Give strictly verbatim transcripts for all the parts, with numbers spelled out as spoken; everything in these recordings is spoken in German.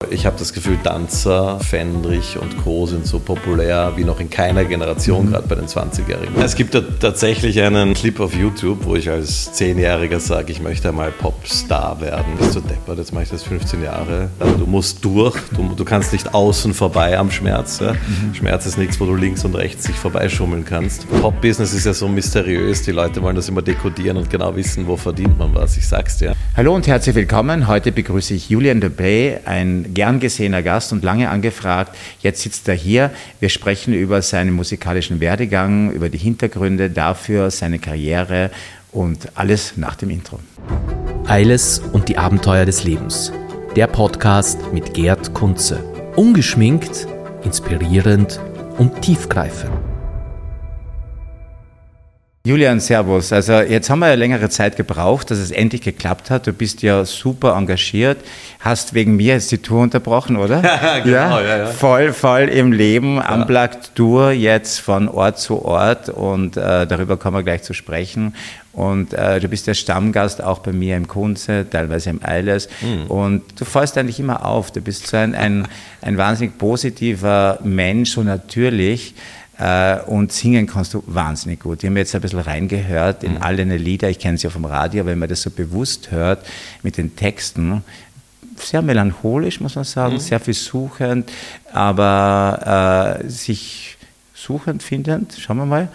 ich habe das Gefühl, Danzer, Fendrich und Co. sind so populär wie noch in keiner Generation, mhm. gerade bei den zwanzigjährigen. Es gibt da tatsächlich einen Clip auf YouTube, wo ich als Zehnjähriger sage, ich möchte einmal Popstar werden. Bist du deppert, jetzt mache ich das fünfzehn Jahre. Du musst durch, du, du kannst nicht außen vorbei am Schmerz. Ja? Mhm. Schmerz ist nichts, wo du links und rechts sich vorbeischummeln kannst. Pop-Business ist ja so mysteriös, die Leute wollen das immer dekodieren und genau wissen, wo verdient man was, ich sag's dir. Hallo und herzlich willkommen. Heute begrüße ich Julien de Bay, ein gern gesehener Gast und lange angefragt. Jetzt sitzt er hier. Wir sprechen über seinen musikalischen Werdegang, über die Hintergründe dafür, seine Karriere und alles nach dem Intro. Eiles und die Abenteuer des Lebens. Der Podcast mit Gerd Kunze. Ungeschminkt, inspirierend und tiefgreifend. Julian, servus. Also jetzt haben wir ja längere Zeit gebraucht, dass es endlich geklappt hat. Du bist ja super engagiert, hast wegen mir jetzt die Tour unterbrochen, oder? Ja, genau, ja, ja. Voll, voll im Leben, ja. Unplugged Tour jetzt von Ort zu Ort und äh, darüber kommen wir gleich zu sprechen. Und äh, du bist der Stammgast auch bei mir im Kunze, teilweise im Eiles. Mhm. Und du fällst eigentlich immer auf. Du bist so ein, ein, ein wahnsinnig positiver Mensch, so natürlich. Und singen kannst du wahnsinnig gut. Ich habe jetzt ein bisschen reingehört in mhm. all deine Lieder. Ich kenne sie ja vom Radio, wenn man das so bewusst hört mit den Texten. Sehr melancholisch, muss man sagen, mhm. sehr viel suchend, aber äh, sich suchend, findend, schauen wir mal.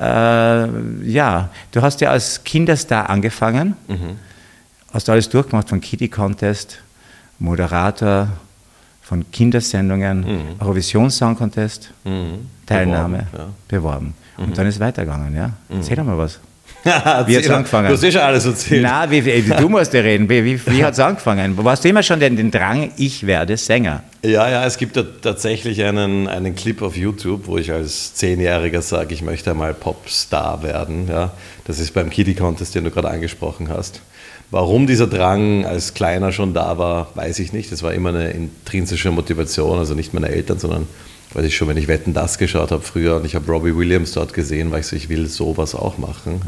Äh, ja, du hast ja als Kinderstar angefangen, mhm. hast alles durchgemacht, von Kitty Contest, Moderator, von Kindersendungen, mhm. Eurovision Song Contest, mhm. Teilnahme, beworben. Ja. beworben. Und mhm. dann ist es weitergegangen, ja? Mhm. Erzähl doch mal was. Wie hat es angefangen? Du hast eh schon alles erzählt. Nein, wie, wie, du musst dir reden. Wie, wie, wie hat es angefangen? Warst du immer schon den, den Drang, ich werde Sänger? Ja, ja, es gibt da tatsächlich einen, einen Clip auf YouTube, wo ich als Zehnjähriger sage, ich möchte einmal Popstar werden. Ja? Das ist beim Kitty Contest, den du gerade angesprochen hast. Warum dieser Drang als Kleiner schon da war, weiß ich nicht. Das war immer eine intrinsische Motivation, also nicht meine Eltern, sondern weiß ich schon, wenn ich Wetten, das geschaut habe früher und ich habe Robbie Williams dort gesehen, war ich so, ich will sowas auch machen.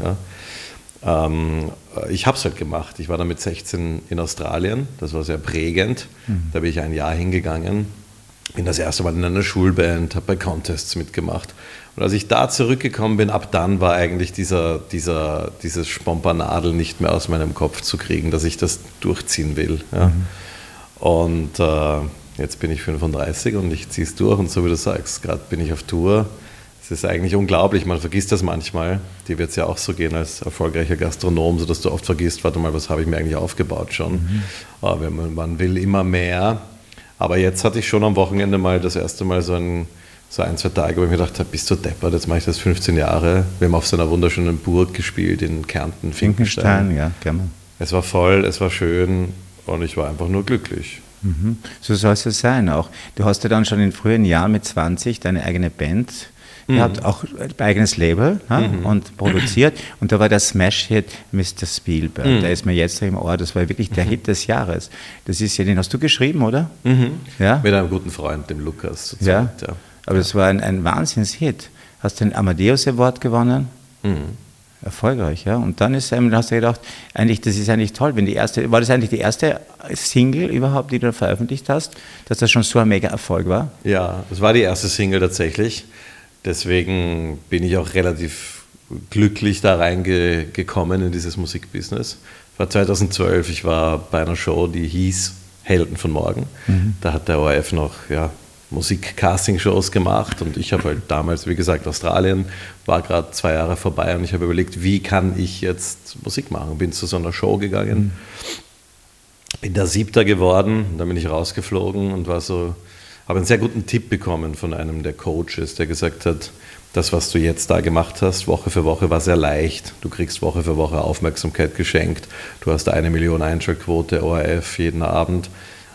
Ja. Ähm, ich habe es halt gemacht. Ich war dann mit sechzehn in Australien, das war sehr prägend. Mhm. Da bin ich ein Jahr hingegangen, bin das erste Mal in einer Schulband, habe bei Contests mitgemacht. Und als ich da zurückgekommen bin, ab dann war eigentlich dieser, dieser, dieses Spompanadel nicht mehr aus meinem Kopf zu kriegen, dass ich das durchziehen will. Ja. Mhm. Und äh, jetzt bin ich fünfunddreißig und ich ziehe es durch und so wie du sagst, gerade bin ich auf Tour. Es ist eigentlich unglaublich, man vergisst das manchmal. Dir wird es ja auch so gehen als erfolgreicher Gastronom, sodass du oft vergisst, warte mal, was habe ich mir eigentlich aufgebaut schon. Mhm. Aber man, man will immer mehr. Aber jetzt hatte ich schon am Wochenende mal das erste Mal so ein So ein, zwei Tage, wo ich mir gedacht habe, bist du deppert, jetzt mache ich das fünfzehn Jahre. Wir haben auf so einer wunderschönen Burg gespielt in Kärnten, Finkenstein. Finkenstein, ja, gerne. Es war voll, es war schön und ich war einfach nur glücklich. Mhm. So soll es sein auch. Du hast ja dann schon in frühen Jahren mit zwanzig deine eigene Band mhm. gehabt, auch ein eigenes Label ja, mhm. und produziert. Und da war der Smash-Hit Mister Spielberg. Mhm. Der ist mir jetzt im Ohr, das war wirklich der mhm. Hit des Jahres. Das ist ja, den hast du geschrieben, oder? Mhm. Ja? Mit einem guten Freund, dem Lukas. Ja. ja. Aber das war ein, ein Wahnsinns-Hit. Hast den Amadeus Award gewonnen. Mhm. Erfolgreich, ja. Und dann ist, ähm, hast du gedacht, eigentlich, das ist eigentlich toll, wenn die erste, war das eigentlich die erste Single überhaupt, die du veröffentlicht hast, dass das schon so ein mega Erfolg war? Ja, das war die erste Single tatsächlich. Deswegen bin ich auch relativ glücklich da reingekommen in dieses Musikbusiness. Das war zweitausendzwölf, ich war bei einer Show, die hieß Helden von morgen. Mhm. Da hat der O R F noch, ja, Musik-Casting-Shows gemacht und ich habe halt damals, wie gesagt, Australien, war gerade zwei Jahre vorbei und ich habe überlegt, wie kann ich jetzt Musik machen? Bin zu so einer Show gegangen, mhm. bin da Siebter geworden, dann bin ich rausgeflogen und war so, habe einen sehr guten Tipp bekommen von einem der Coaches, der gesagt hat, das, was du jetzt da gemacht hast, Woche für Woche, war sehr leicht. Du kriegst Woche für Woche Aufmerksamkeit geschenkt, du hast eine Million Einschaltquote, O R F jeden Abend.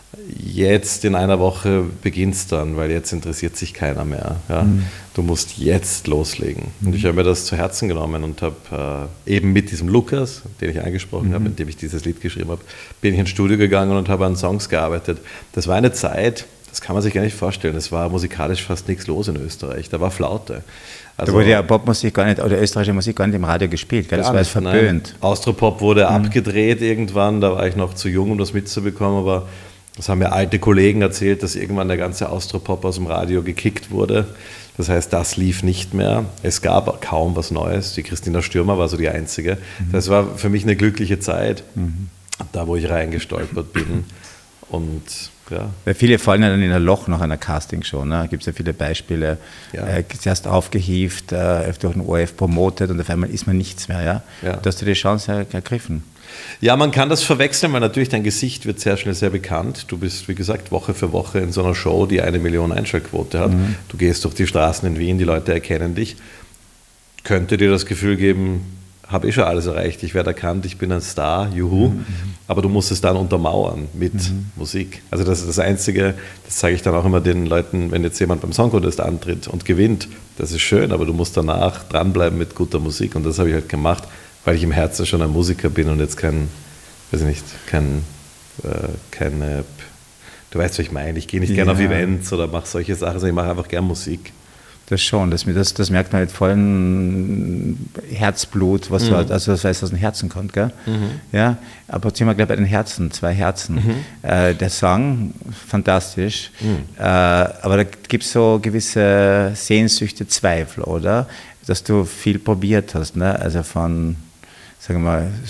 Jetzt in einer Woche beginnt es dann, weil jetzt interessiert sich keiner mehr. Ja? Mhm. Du musst jetzt loslegen. Mhm. Und ich habe mir das zu Herzen genommen und habe äh, eben mit diesem Lukas, den ich angesprochen mhm. habe, mit dem ich dieses Lied geschrieben habe, bin ich ins Studio gegangen und habe an Songs gearbeitet. Das war eine Zeit, das kann man sich gar nicht vorstellen, es war musikalisch fast nichts los in Österreich, da war Flaute. Also, da wurde ja Popmusik gar nicht, oder österreichische Musik gar nicht im Radio gespielt, gell? Das war jetzt verpönt. Austropop wurde mhm. abgedreht irgendwann, da war ich noch zu jung, um das mitzubekommen, aber Das haben mir alte Kollegen erzählt, dass irgendwann der ganze Austropop aus dem Radio gekickt wurde. Das heißt, das lief nicht mehr. Es gab kaum was Neues. Die Christina Stürmer war so die Einzige. Mhm. Das war für mich eine glückliche Zeit, mhm. da wo ich reingestolpert bin. Und ja. Weil viele fallen ja dann in ein Loch nach einer Castingshow. Ne? Da gibt es ja viele Beispiele. Ja. Äh, zuerst aufgehievt, äh, durch den O R F promotet und auf einmal ist man nichts mehr. Ja? Ja. Da hast du die Chance ergriffen. Ja, man kann das verwechseln, weil natürlich dein Gesicht wird sehr schnell sehr bekannt. Du bist, wie gesagt, Woche für Woche in so einer Show, die eine Million Einschaltquote hat. Mhm. Du gehst durch die Straßen in Wien, die Leute erkennen dich. Könnte dir das Gefühl geben, habe ich schon alles erreicht, ich werde erkannt, ich bin ein Star, juhu. Mhm. Aber du musst es dann untermauern mit mhm. Musik. Also das ist das Einzige, das sage ich dann auch immer den Leuten, wenn jetzt jemand beim Song Contest antritt und gewinnt, das ist schön, aber du musst danach dranbleiben mit guter Musik. Und das habe ich halt gemacht, weil ich im Herzen schon ein Musiker bin und jetzt kein, weiß ich nicht, kein, äh, keine, du weißt, was ich meine, ich gehe nicht ja. gerne auf Events oder mache solche Sachen, sondern ich mache einfach gern Musik. Das schon, das, das, das merkt man mit vollem Herzblut, was mhm. du halt, also das weiß, aus dem Herzen kommt, gell? Mhm. Ja, aber ziehen wir gleich bei den Herzen, zwei Herzen. Mhm. Äh, der Song, fantastisch, mhm. äh, aber da gibt es so gewisse Sehnsüchte, Zweifel, oder? Dass du viel probiert hast, ne? Also von, sagen wir mal,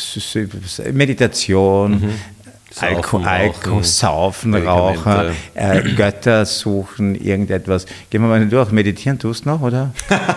Meditation, mhm. Alkohol, Alkohol, Saufen, Rauchen, äh, Götter suchen, irgendetwas. Gehen wir mal durch. Meditieren tust du noch, oder?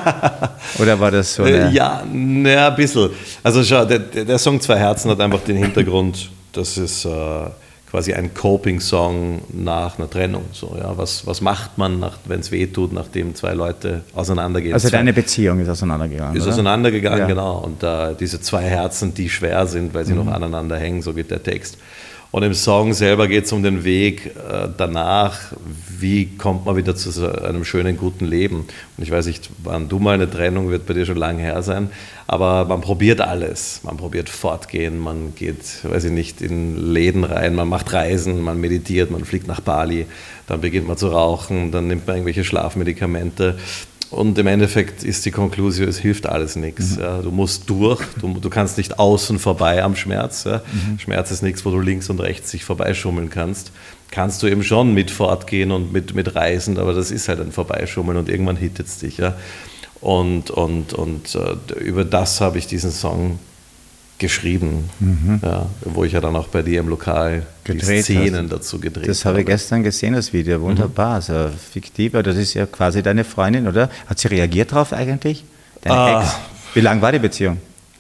Oder war das so eine... Ja, na, ein bisschen. Also schau, der, der Song Zwei Herzen hat einfach den Hintergrund, das ist äh, quasi ein Coping-Song nach einer Trennung. So, ja. was, was macht man, wenn es weh tut, nachdem zwei Leute auseinandergehen? Also deine Beziehung ist auseinandergegangen, Ist oder? auseinandergegangen, ja. genau. Und äh, diese zwei Herzen, die schwer sind, weil sie mhm. noch aneinander hängen, so geht der Text. Und im Song selber geht es um den Weg äh, danach, wie kommt man wieder zu so einem schönen, guten Leben. Und ich weiß nicht, wann du mal eine Trennung, wird bei dir schon lange her sein, aber man probiert alles. Man probiert fortgehen, man geht, weiß ich nicht, in Läden rein, man macht Reisen, man meditiert, man fliegt nach Bali, dann beginnt man zu rauchen, dann nimmt man irgendwelche Schlafmedikamente. Und im Endeffekt ist die Konklusion, es hilft alles nichts. Mhm. Ja, du musst durch, du, du kannst nicht außen vorbei am Schmerz. Ja. Mhm. Schmerz ist nichts, wo du links und rechts sich vorbeischummeln kannst. Kannst du eben schon mit fortgehen und mit, mit reisen, aber das ist halt ein Vorbeischummeln und irgendwann hittet es dich. Ja. Und, und, und äh, über das habe ich diesen Song geschrieben, mhm. ja, wo ich ja dann auch bei dir im Lokal gedreht die Szenen hast. dazu gedreht habe. Das habe ich gestern gesehen, das Video, wunderbar, mhm. so fiktiv, das ist ja quasi deine Freundin, oder? Hat sie reagiert drauf eigentlich? Deine ah. Ex? Wie lang war die Beziehung?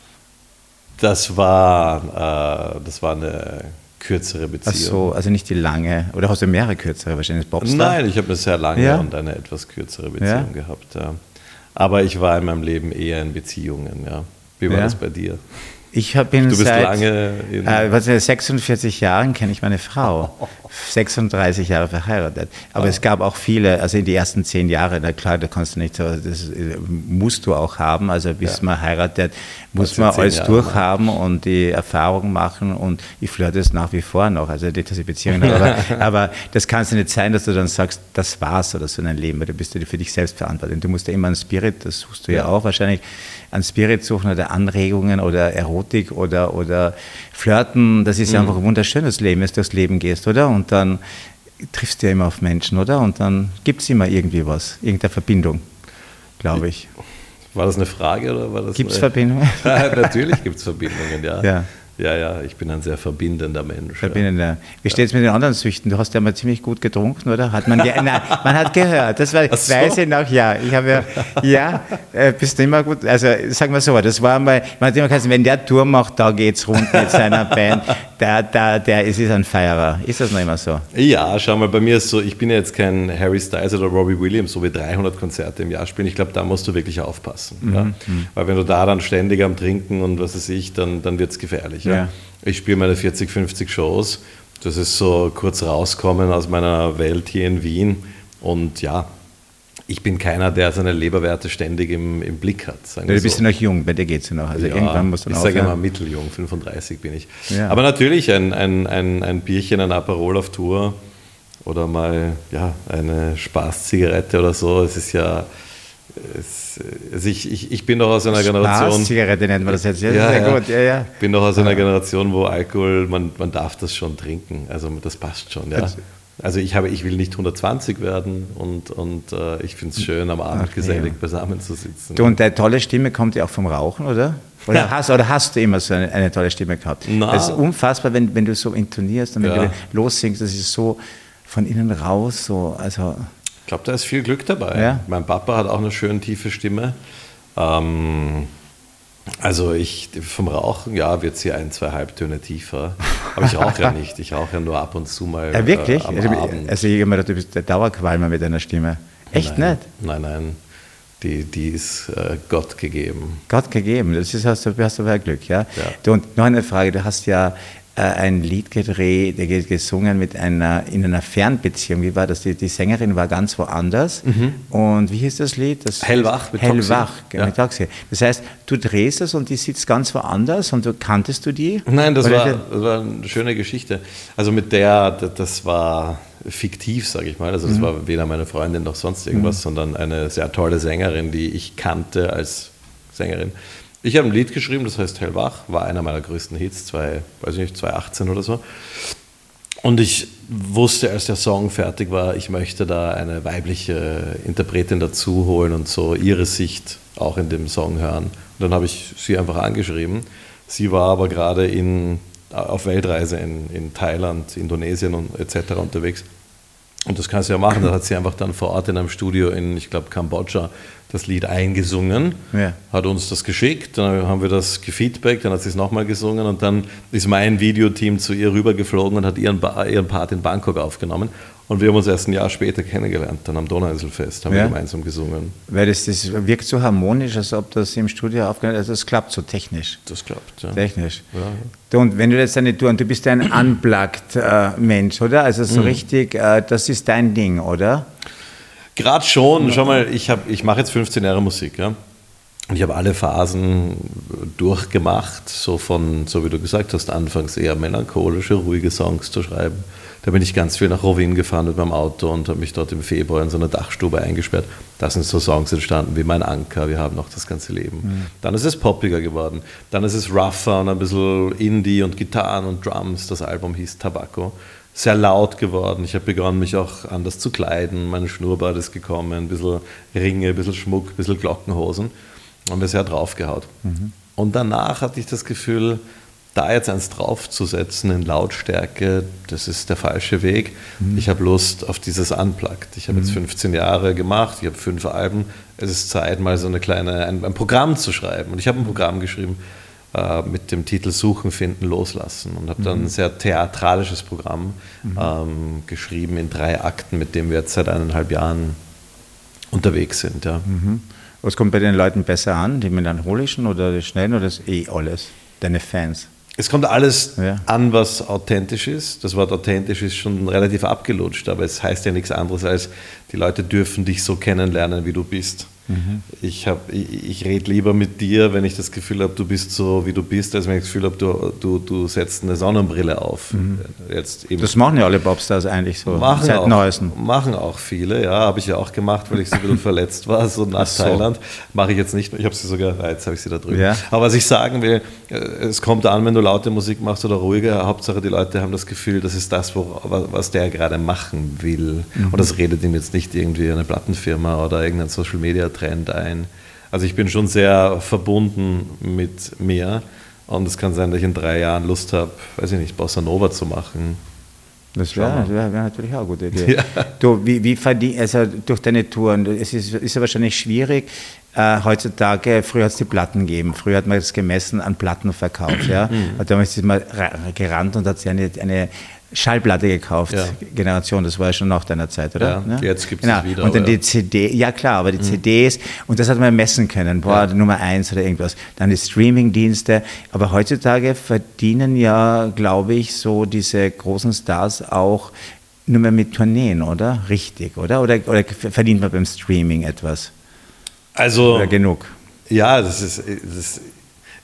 Das war, äh, das war eine kürzere Beziehung. Ach so, also nicht die lange, oder hast du mehrere kürzere, wahrscheinlich Popstar? Nein, ich habe eine sehr lange ja? und eine etwas kürzere Beziehung ja? gehabt, ja. Aber ich war in meinem Leben eher in Beziehungen, ja. Wie war ja? das bei dir? Ich bin du bist seit lange in äh, sechsundvierzig Jahren kenne ich meine Frau, sechsunddreißig Jahre verheiratet. Aber ah. es gab auch viele, also in die ersten zehn Jahre, na klar, da kannst du nicht so, das musst du auch haben, also bis ja. man heiratet, muss man alles Jahre durchhaben mal. und die Erfahrung machen und ich flirte es nach wie vor noch, also nicht, dass ich Beziehungen habe, aber, aber das kann es nicht sein, dass du dann sagst, das war's oder so in deinem Leben, weil du bist ja für dich selbst verantwortlich. Du musst ja immer einen Spirit, das suchst du ja, ja auch wahrscheinlich, an Spirit suchen oder Anregungen oder Erotik oder, oder Flirten, das ist ja mhm. einfach ein wunderschönes Leben, wenn du durchs Leben gehst, oder? Und dann triffst du ja immer auf Menschen, oder? Und dann gibt es immer irgendwie was, irgendeine Verbindung, glaube ich. War das eine Frage oder war das? Gibt es Verbindungen? Ja, natürlich gibt es Verbindungen, ja. ja. Ja, ja, ich bin ein sehr verbindender Mensch. Verbindender. Ja. Wie steht es mit den anderen Süchten? Du hast ja mal ziemlich gut getrunken, oder? Hat man, ge- Nein, man hat gehört. Das war, so. weiß ich noch, ja. Ich habe ja, ja, äh, bist du immer gut. Also sagen wir so, das war mal, man hat immer gesagt, wenn der Tour macht, da geht's rund mit seiner Band. Der, der, der ist, ist ein Feierer. Ist das noch immer so? Ja, schau mal, bei mir ist so, ich bin ja jetzt kein Harry Styles oder Robbie Williams, so wie dreihundert Konzerte im Jahr spielen. Ich glaube, da musst du wirklich aufpassen. Mhm. Ja? Mhm. Weil wenn du da dann ständig am Trinken und was weiß ich, dann, dann wird es gefährlich. Ja? Ja. Ich spiele meine vierzig, fünfzig Shows. Das ist so kurz rauskommen aus meiner Welt hier in Wien. Und ja, ich bin keiner, der seine Leberwerte ständig im, im Blick hat. Sagen du bist so. ja noch jung, bei dir geht es ja noch. Also ja, irgendwann musst du ich sage immer mitteljung, fünfunddreißig bin ich. Ja. Aber natürlich ein, ein, ein, ein Bierchen, ein Aperol auf Tour oder mal ja, eine Spaßzigarette oder so. Es ist ja, es, also ich, ich, ich bin doch aus einer Generation... Zigarette nennt man das jetzt. Ja, ja, sehr ja. gut. Ja, ja. Ich bin doch aus einer Generation, wo Alkohol, man, man darf das schon trinken. Also das passt schon. Ja. Also ich, habe, ich will nicht hundertzwanzig werden und, und äh, ich finde es schön, am Abend okay, gesellig ja. beisammen zu sitzen. Du, und deine tolle Stimme kommt ja auch vom Rauchen, oder? Oder, ja. hast, oder hast du immer so eine, eine tolle Stimme gehabt? Na. Das ist unfassbar, wenn, wenn du so intonierst und wenn ja. du lossingst, das ist so von innen raus. So, also ich glaube, da ist viel Glück dabei. Ja. Mein Papa hat auch eine schön tiefe Stimme. Ähm, also ich vom Rauchen, ja, wird sie ein, zwei Halbtöne tiefer. Aber ich rauche ja nicht. Ich rauche ja nur ab und zu mal ja, wirklich? Äh, am also, Abend. Also ich immer, du bist der Dauerqualmer mit deiner Stimme. Echt nein, nicht? Nein, nein. Die, die ist äh, Gott gegeben. Gott gegeben, das ist, hast du, hast du Glück, ja? ja. Du, und noch eine Frage, du hast ja äh, ein Lied gedreht, gesungen mit einer, in einer Fernbeziehung. Wie war das? Die, die Sängerin war ganz woanders. Mhm. Und wie hieß das Lied? Das Hellwach mit Hellwach, Toxi. Ja. mit Toxi. Das heißt, du drehst es und die sitzt ganz woanders und du kanntest du die? Nein, das war, das war eine schöne Geschichte. Also mit der, das war fiktiv, sage ich mal. Also das mhm. war weder meine Freundin noch sonst irgendwas, mhm. sondern eine sehr tolle Sängerin, die ich kannte als Sängerin. Ich habe ein Lied geschrieben, das heißt Hellwach, war einer meiner größten Hits, zwei, weiß ich nicht, zwanzig achtzehn oder so. Und ich wusste, als der Song fertig war, ich möchte da eine weibliche Interpretin dazu holen und so ihre Sicht auch in dem Song hören. Und dann habe ich sie einfach angeschrieben. Sie war aber gerade in, auf Weltreise in, in Thailand, Indonesien und et cetera unterwegs. Und das kannst du ja machen. Da hat sie einfach dann vor Ort in einem Studio in, ich glaube, Kambodscha das Lied eingesungen, ja. hat uns das geschickt, dann haben wir das gefeedbackt, dann hat sie es nochmal gesungen und dann ist mein Videoteam zu ihr rübergeflogen und hat ihren, ba- ihren Part in Bangkok aufgenommen. Und wir haben uns erst ein Jahr später kennengelernt, dann am Donauinselfest, haben ja. wir gemeinsam gesungen. Weil das, das wirkt so harmonisch, als ob das im Studio aufgenommen ist, also das klappt so technisch. Das klappt, ja. Technisch. Ja. Und wenn du jetzt eine Tour, und du bist ein Unplugged-Mensch, äh, oder? Also so mhm. richtig, äh, das ist dein Ding, oder? Gerade schon, schau mal, ich, hab, ich mache jetzt fünfzehn Jahre Musik, ja. Und ich habe alle Phasen durchgemacht, so von, so wie du gesagt hast, anfangs eher melancholische, ruhige Songs zu schreiben. Da bin ich ganz viel nach Rovinj gefahren mit meinem Auto und habe mich dort im Februar in so einer Dachstube eingesperrt. Da sind so Songs entstanden wie Mein Anker, wir haben noch das ganze Leben. Mhm. Dann ist es poppiger geworden. Dann ist es rougher und ein bisschen Indie und Gitarren und Drums. Das Album hieß Tabacco. Sehr laut geworden. Ich habe begonnen, mich auch anders zu kleiden. Mein Schnurrbart ist gekommen, ein bisschen Ringe, ein bisschen Schmuck, ein bisschen Glockenhosen. Haben wir sehr draufgehaut. Mhm. Und danach hatte ich das Gefühl, da jetzt eins draufzusetzen in Lautstärke, das ist der falsche Weg. Mhm. Ich habe Lust auf dieses Unplugged. Ich habe mhm. jetzt fünfzehn Jahre gemacht, ich habe fünf Alben. Es ist Zeit, mal so eine kleine, ein, ein Programm zu schreiben. Und ich habe ein Programm geschrieben äh, mit dem Titel Suchen, Finden, Loslassen. Und habe dann ein sehr theatralisches Programm mhm. ähm, geschrieben in drei Akten, mit dem wir jetzt seit eineinhalb Jahren unterwegs sind. Ja. Mhm. Was kommt bei den Leuten besser an? Die melancholischen oder die schnellen oder das eh alles? Deine Fans? Es kommt alles ja. an, was authentisch ist. Das Wort authentisch ist schon relativ abgelutscht, aber es heißt ja nichts anderes als, die Leute dürfen dich so kennenlernen, wie du bist. Mhm. Ich, ich, ich rede lieber mit dir, wenn ich das Gefühl habe, du bist so, wie du bist, als wenn ich das Gefühl habe, du, du, du setzt eine Sonnenbrille auf. Mhm. Jetzt eben. Das machen ja alle Popstars eigentlich so, machen seit auch, Neuesten. Machen auch viele, ja, habe ich ja auch gemacht, weil ich so ein bisschen verletzt war, so nach so. Thailand. Mache ich jetzt nicht mehr, ich habe sie sogar, jetzt habe ich sie da drüben. Ja. Aber was ich sagen will, es kommt an, wenn du laute Musik machst oder ruhige, Hauptsache die Leute haben das Gefühl, das ist das, wo, was der gerade machen will. Mhm. Und das redet ihm jetzt nicht irgendwie eine Plattenfirma oder irgendein Social Media Trend ein. Also ich bin schon sehr verbunden mit mir und es kann sein, dass ich in drei Jahren Lust habe, weiß ich nicht, Bossa Nova zu machen. Das wäre wär, wär natürlich auch eine gute Idee. Ja. Du, wie, wie verdien, also durch deine Touren, es ist, ist ja wahrscheinlich schwierig, äh, heutzutage, früher hat es die Platten gegeben, früher hat man das gemessen an Plattenverkauf, ja. Und damals ist man gerannt und hat sich eine, eine Schallplatte gekauft, ja. Generation, das war ja schon nach deiner Zeit, oder? Ja, ja? Jetzt gibt es genau. es wieder. Und dann oder? die C D, ja klar, aber die mhm. C Ds, und das hat man messen können, boah, ja. Nummer eins oder irgendwas. Dann die Streaming-Dienste, aber heutzutage verdienen ja, glaube ich, so diese großen Stars auch nur mehr mit Tourneen, oder? Richtig, oder? Oder, oder verdient man beim Streaming etwas? Also, oder genug? Ja, das ist... Das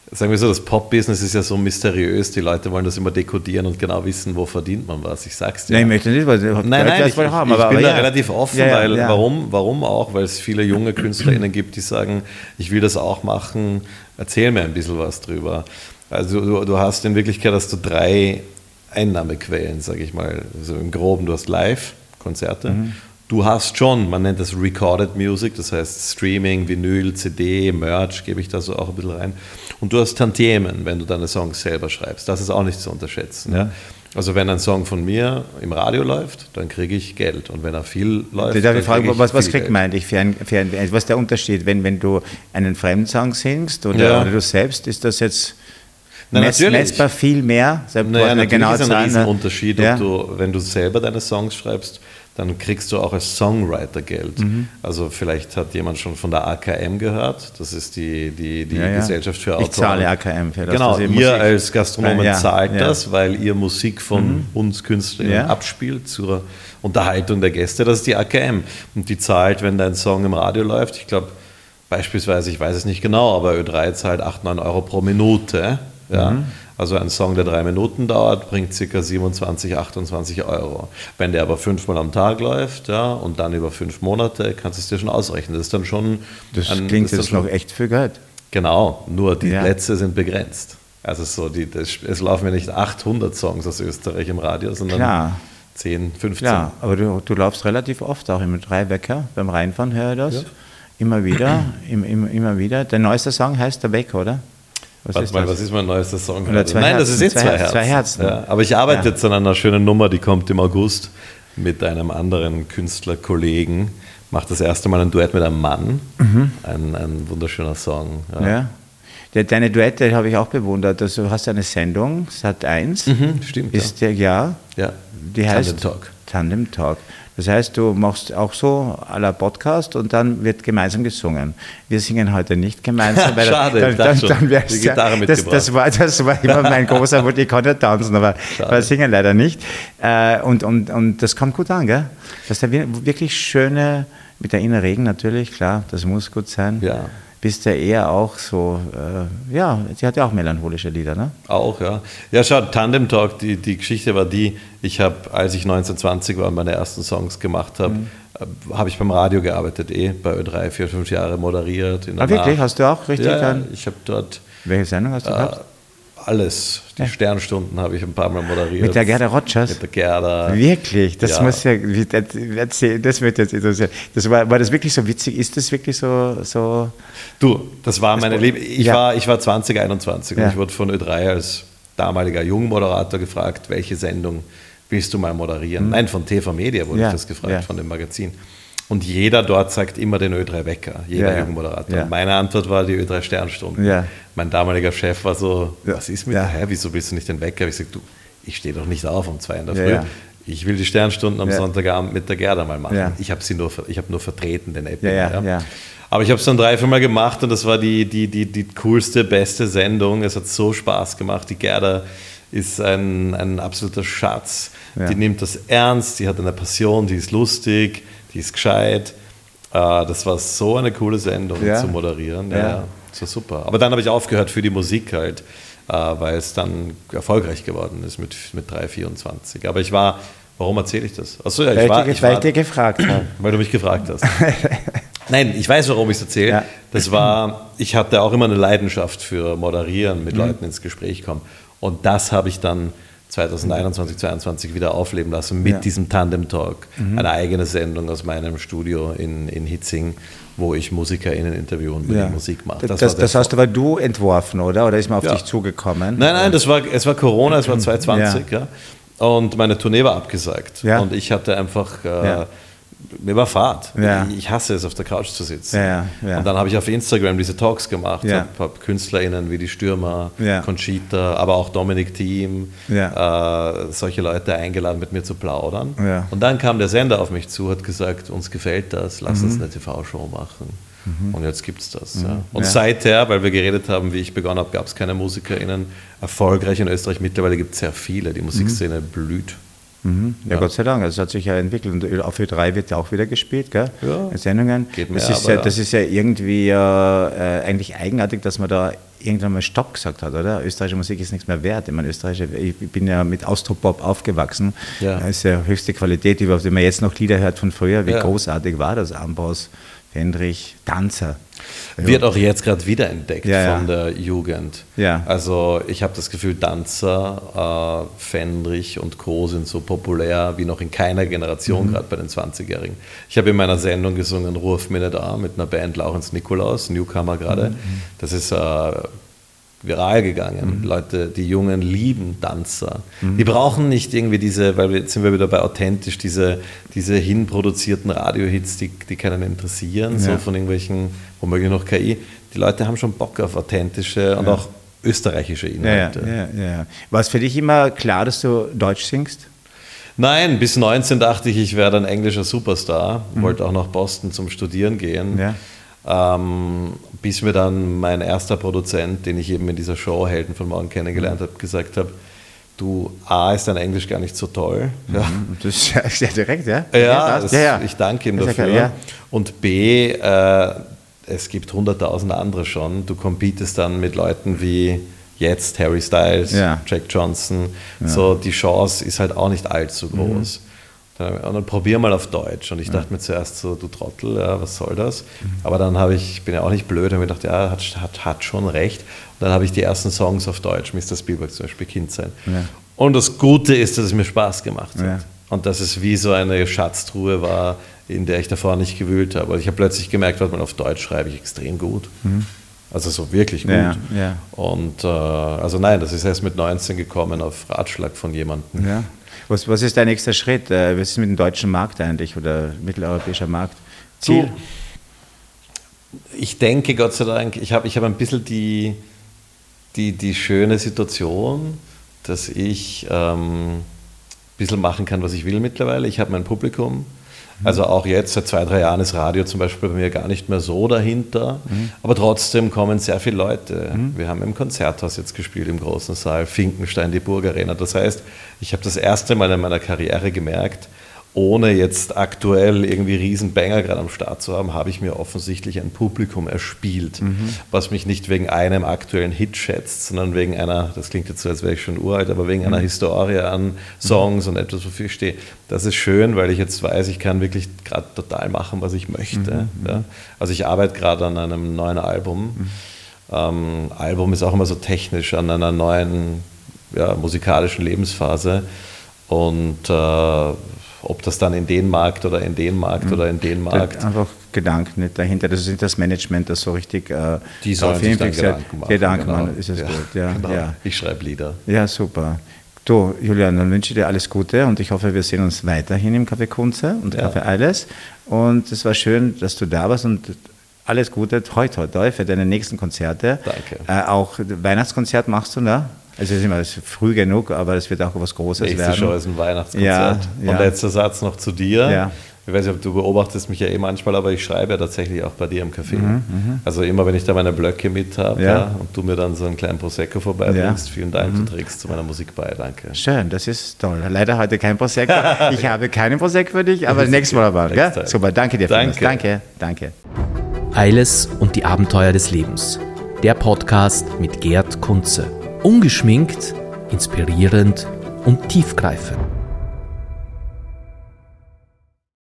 sagen wir so, das Pop-Business ist ja so mysteriös, die Leute wollen das immer dekodieren und genau wissen, wo verdient man was. Ich sag's dir. Nein, ich möchte nicht, weil ich nein, nein, ich, haben, ich aber, bin aber da ja. relativ offen, ja, ja, weil ja. Warum, warum auch? Weil es viele junge KünstlerInnen gibt, die sagen, ich will das auch machen, erzähl mir ein bisschen was drüber. Also du, du hast in Wirklichkeit hast du drei Einnahmequellen, sage ich mal. Also im Groben, du hast Live-Konzerte, mhm. du hast schon, man nennt das Recorded Music, das heißt Streaming, Vinyl, C D, Merch, gebe ich da so auch ein bisschen rein. Und du hast Tantiemen, wenn du deine Songs selber schreibst. Das ist auch nicht zu unterschätzen. Mhm. Ja? Also wenn ein Song von mir im Radio läuft, dann kriege ich Geld. Und wenn er viel läuft, ich darf dann fragen, kriege ich was, was viel kriegt Geld. man eigentlich für ein, für ein, was ist der Unterschied, wenn, wenn du einen Fremdsong singst oder, Ja. oder du selbst, ist das jetzt Na, mess, natürlich. messbar viel mehr? Selbst Naja, eine natürlich genaue ist ein Zahl, ne? Riesenunterschied, Ja. ob du, wenn du selber deine Songs schreibst, dann kriegst du auch als Songwriter Geld. Mhm. Also vielleicht hat jemand schon von der A K M gehört, das ist die, die, die Ja, ja. Gesellschaft für Autoren. Ich zahle A K M für das. Genau, dass ich ihr Musik- als Gastronomen Ja, zahlt ja. das, weil ihr Musik von Mhm. uns KünstlerInnen Ja. abspielt zur Unterhaltung der Gäste. Das ist die A K M. Und die zahlt, wenn dein Song im Radio läuft, ich glaube beispielsweise, ich weiß es nicht genau, aber Ö drei zahlt acht, neun Euro pro Minute. Ja? Mhm. Also ein Song, der drei Minuten dauert, bringt ca. siebenundzwanzig, achtundzwanzig Euro. Wenn der aber fünfmal am Tag läuft, ja, und dann über fünf Monate, kannst du es dir schon ausrechnen. Das ist dann schon... Das ein, klingt das ist jetzt dann noch schon, echt viel Geld. Genau, nur die Ja. Plätze sind begrenzt. Also so, die, das, es laufen ja nicht achthundert Songs aus Österreich im Radio, sondern Klar. zehn, fünfzehn. Ja, aber du, du laufst relativ oft auch im drei Wecker, beim Reinfahren höre ich das. Ja. Immer wieder, im, im, immer wieder. Der neueste Song heißt Der Wecker, oder? Was Warte ist mal, das? was ist mein neuester Song? Oder zwei Nein, das ist Herzen, eh zwei zwei Herzen, Herzen. zwei Herzen. Ja, aber ich arbeite Ja. jetzt an einer schönen Nummer, die kommt im August mit einem anderen Künstlerkollegen. Macht das erste Mal ein Duett mit einem Mann. Mhm. Ein, ein wunderschöner Song. Ja. Ja. De, deine Duette habe ich auch bewundert. Also du hast eine Sendung, Sat eins. Mhm, stimmt. Ist der, ja, ja. die heißt Tandem Talk. Tandem Talk. Das heißt, du machst auch so à la Podcast und dann wird gemeinsam gesungen. Wir singen heute nicht gemeinsam. Weil Schade, dann, ich dann, dachte schon, dann wär's die Gitarre ja, das, mitgebracht. das, war, das war immer mein großer Wunsch. Ich kann ja tanzen, aber, aber singen leider nicht. Äh, Und, und, und das kommt gut an, gell? Das ist ja wirklich schöne, mit der Ina Regen natürlich, klar, das muss gut sein. Ja. Bist ja eher auch so, äh, ja, sie hat ja auch melancholische Lieder, ne? Auch, ja. Ja, schau, Tandem Talk, die, die Geschichte war die, ich habe, als ich neunzehn, zwanzig war und meine ersten Songs gemacht habe, mhm. äh, habe ich beim Radio gearbeitet, eh, bei Ö drei, vier, fünf Jahre moderiert. In der Ah, wirklich? Nacht. Hast du auch richtig? Ja, Dann, ich habe dort welche Sendung hast du äh, gehabt? alles. Die Ja. Sternstunden habe ich ein paar Mal moderiert. Mit der Gerda Rogers? Mit der Gerda. Wirklich? Das Ja. muss ja, wie- erzähl, das wird jetzt interessieren. Das war, war das wirklich so witzig? Ist das wirklich so, so Du, das war meine Liebe. Ich, Ja. war, ich war zwanzig einundzwanzig Ja. und ich wurde von Ö drei als damaliger Jungmoderator gefragt, welche Sendung willst du mal moderieren? Mhm. Nein, von T V Media wurde Ja. ich das gefragt, Ja. von dem Magazin. Und jeder dort sagt immer den Ö drei Wecker, jeder Ja, ja. Jungmoderator. Ja. Und meine Antwort war die Ö drei Sternstunden. Ja. Mein damaliger Chef war so, Ja. was ist mit Ja. dir? Hä, wieso willst du nicht den Wecker? Ich sage, du, ich stehe doch nicht auf um zwei in der Ja, Früh. ja. Ich will die Sternstunden am Ja. Sonntagabend mit der Gerda mal machen. Ja. Ich habe sie nur, ich habe nur vertreten, den Epic. Ja, ja, ja. Aber ich habe es dann drei, vier Mal gemacht und das war die, die, die, die coolste, beste Sendung. Es hat so Spaß gemacht. Die Gerda ist ein, ein absoluter Schatz. Ja. Die nimmt das ernst, die hat eine Passion, die ist lustig, die ist gescheit. Äh, Das war so eine coole Sendung Ja. zu moderieren. Ja, Ja. ja. Das war super. Aber dann habe ich aufgehört für die Musik halt, äh, weil es dann erfolgreich geworden ist mit, mit drei vierundzwanzig. Aber ich war, warum erzähle ich das? Achso, ja, ich weil, war, ich, ich weil war, ich dir gefragt habe. weil du mich gefragt hast. Nein, ich weiß, warum ich es erzähle. Ja. Das war, ich hatte auch immer eine Leidenschaft für Moderieren, mit Mhm. Leuten ins Gespräch kommen. Und das habe ich dann zwanzig einundzwanzig, zweiundzwanzig wieder aufleben lassen mit Ja. diesem Tandem Talk. Eine eigene Sendung aus meinem Studio in, in Hitzing, wo ich MusikerInnen interviewen und mit Ja. ihnen Musik mache. Das, war das, der das hast aber du entworfen, oder? Oder ist man auf Ja. dich zugekommen? Nein, nein, das war, es war Corona, es war zwanzig zwanzig, ja. Und meine Tournee war abgesagt. Ja. Und ich hatte einfach, äh, Ja. mir war Fahrt. Ja. Ich hasse es, auf der Couch zu sitzen. Ja, ja, ja. Und dann habe ich auf Instagram diese Talks gemacht, Ja. habe hab KünstlerInnen wie die Stürmer, Ja. Conchita, aber auch Dominik Thiem, Ja. äh, solche Leute eingeladen, mit mir zu plaudern. Ja. Und dann kam der Sender auf mich zu, hat gesagt, uns gefällt das, lass uns eine T V-Show machen. Und jetzt gibt es das. Ja. Und Ja. seither, weil wir geredet haben, wie ich begonnen habe, gab es keine MusikerInnen. Erfolgreich in Österreich, mittlerweile gibt es sehr viele. Die Musikszene blüht. Mhm. Ja, ja, Gott sei Dank, also es hat sich ja entwickelt. Und auf Ö drei wird ja auch wieder gespielt, gell? Ja, Sendungen. Geht mehr, das, ist aber, ja, ja. das ist ja irgendwie ja, äh, eigentlich eigenartig, dass man da irgendwann mal Stopp gesagt hat, oder? Österreichische Musik ist nichts mehr wert. Ich meine, österreichische, ich bin ja mit Austropop aufgewachsen. Ja. Das ist ja höchste Qualität, überhaupt, wenn man jetzt noch Lieder hört von früher. Wie ja. großartig war das? Ambrose, Fendrich, Danzer. Wird auch jetzt gerade wiederentdeckt ja, von ja. der Jugend. Ja. Also ich habe das Gefühl, Danzer, äh, Fendrich und Co. sind so populär wie noch in keiner Generation, mhm. gerade bei den zwanzigjährigen. Ich habe in meiner Sendung gesungen Ruf mir nicht an mit einer Band Laurens Nikolaus, Newcomer gerade. Mhm. Das ist äh, viral gegangen. Mhm. Leute, die Jungen lieben Danzer. Mhm. Die brauchen nicht irgendwie diese, weil jetzt sind wir wieder bei authentisch, diese, diese hinproduzierten Radiohits, die, die keinen interessieren, ja. so von irgendwelchen, womöglich noch K I. Die Leute haben schon Bock auf authentische und ja. auch österreichische Inhalte. Ja, ja, ja. War es für dich immer klar, dass du Deutsch singst? Nein, bis neunzehn dachte ich, ich werde ein englischer Superstar. Mhm. Wollte auch nach Boston zum Studieren gehen. Ja. Ähm, bis mir dann mein erster Produzent, den ich eben in dieser Show Helden von Morgen kennengelernt habe, gesagt hat, du, A, ist dein Englisch gar nicht so toll. Ja. Das ist ja direkt, ja? Ja, das, ja, ja. Ich danke ihm das dafür. Ja, ja. Und B, äh, es gibt hunderttausend andere schon. Du competest dann mit Leuten wie jetzt Harry Styles, ja. Jack Johnson. Ja. So, die Chance ist halt auch nicht allzu groß. Mhm. Und dann probier mal auf Deutsch. Und ich dachte mir zuerst so, du Trottel, ja, was soll das? Aber dann habe ich, ich bin ja auch nicht blöd, habe mir gedacht, ja, hat, hat, hat schon recht. Und dann habe ich die ersten Songs auf Deutsch, Mister Spielberg zum Beispiel, Kind sein. Ja. Und das Gute ist, dass es mir Spaß gemacht hat. Ja. Und dass es wie so eine Schatztruhe war, in der ich davor nicht gewühlt habe. Und ich habe plötzlich gemerkt, was man auf Deutsch schreibe ich extrem gut. Mhm. Also so wirklich gut. Ja, ja. Und äh, also nein, das ist erst mit neunzehn gekommen auf Ratschlag von jemandem. Ja. Was, was ist dein nächster Schritt? Was ist mit dem deutschen Markt eigentlich oder mitteleuropäischer Markt? Ziel? Du, ich denke, Gott sei Dank, ich habe ich hab ein bisschen die, die, die schöne Situation, dass ich ähm, ein bisschen machen kann, was ich will mittlerweile. Ich habe mein Publikum. Also auch jetzt, seit zwei, drei Jahren ist Radio zum Beispiel bei mir gar nicht mehr so dahinter, mhm. aber trotzdem kommen sehr viele Leute. Mhm. Wir haben im Konzerthaus jetzt gespielt, im großen Saal, Finkenstein, die Burg Arena. Das heißt, ich habe das erste Mal in meiner Karriere gemerkt, ohne jetzt aktuell irgendwie Riesenbanger gerade am Start zu haben, habe ich mir offensichtlich ein Publikum erspielt, mhm. was mich nicht wegen einem aktuellen Hit schätzt, sondern wegen einer, das klingt jetzt so, als wäre ich schon uralt, aber wegen mhm. einer Historie an Songs mhm. und etwas, wofür ich stehe. Das ist schön, weil ich jetzt weiß, ich kann wirklich gerade total machen, was ich möchte. Mhm. Ja? Also ich arbeite gerade an einem neuen Album. Mhm. Ähm, Album ist auch immer so technisch, an einer neuen ja, musikalischen Lebensphase und äh, ob das dann in den Markt oder in den Markt mhm. oder in den Markt. Einfach Gedanken nicht dahinter. Das ist nicht das Management, das so richtig äh, die sollen sich dann Gedanken machen. Gedanken genau. machen, ist es ja, gut. Ja, genau. ja. Ich schreibe Lieder. Ja, super. Du, Julian, dann wünsche ich dir alles Gute und ich hoffe, wir sehen uns weiterhin im Café Kunze und ja. Café Eiles. Und es war schön, dass du da warst und alles Gute, toi, toi, toi, für deine nächsten Konzerte. Danke. Äh, auch Weihnachtskonzert machst du da? Also es ist immer früh genug, aber es wird auch was Großes Nächste werden. Nächste Show ist ein Weihnachtskonzert. Ja, ja. Und letzter Satz noch zu dir. Ja. Ich weiß nicht, ob du beobachtest mich ja eh manchmal, aber ich schreibe ja tatsächlich auch bei dir im Café. Mhm, mh. Also immer, wenn ich da meine Blöcke mit habe ja. ja, und du mir dann so einen kleinen Prosecco vorbeibringst, ja. vielen Dank, mhm. du trägst zu meiner Musik bei, danke. Schön, das ist toll. Leider heute kein Prosecco. Ich habe keinen Prosecco für dich, aber nächstes Mal aber. Gell? Super, danke dir. Danke. Danke, danke. Eiles und die Abenteuer des Lebens. Der Podcast mit Gerd Kunze. Ungeschminkt, inspirierend und tiefgreifend.